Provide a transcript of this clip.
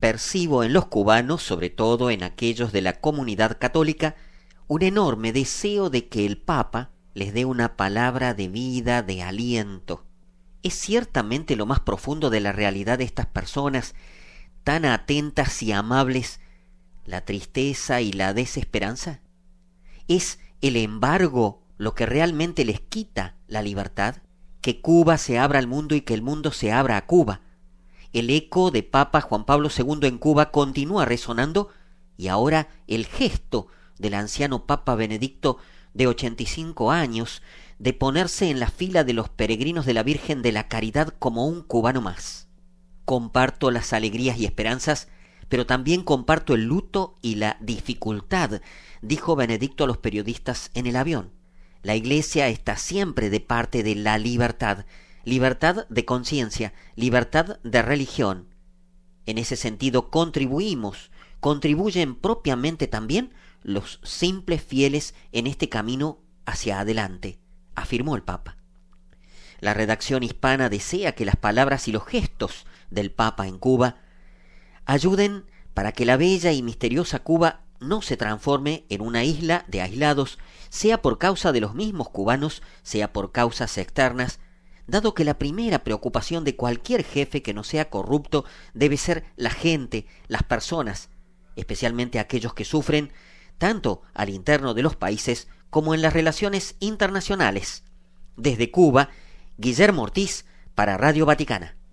percibo en los cubanos, sobre todo en aquellos de la comunidad católica, un enorme deseo de que el Papa les dé una palabra de vida, de aliento. ¿Es ciertamente lo más profundo de la realidad de estas personas, tan atentas y amables, la tristeza y la desesperanza? ¿Es el embargo lo que realmente les quita la libertad? Que Cuba se abra al mundo y que el mundo se abra a Cuba. El eco de Papa Juan Pablo II en Cuba continúa resonando y ahora el gesto del anciano Papa Benedicto de 85 años de ponerse en la fila de los peregrinos de la Virgen de la Caridad como un cubano más. Comparto las alegrías y esperanzas, pero también comparto el luto y la dificultad, dijo Benedicto a los periodistas en el avión. La Iglesia está siempre de parte de la libertad, libertad de conciencia, libertad de religión. En ese sentido contribuyen propiamente también los simples fieles en este camino hacia adelante, afirmó el Papa. La redacción hispana desea que las palabras y los gestos del Papa en Cuba ayuden para que la bella y misteriosa Cuba no se transforme en una isla de aislados, sea por causa de los mismos cubanos, sea por causas externas, dado que la primera preocupación de cualquier jefe que no sea corrupto debe ser la gente, las personas, especialmente aquellos que sufren, tanto al interno de los países como en las relaciones internacionales. Desde Cuba, Guillermo Ortiz para Radio Vaticana.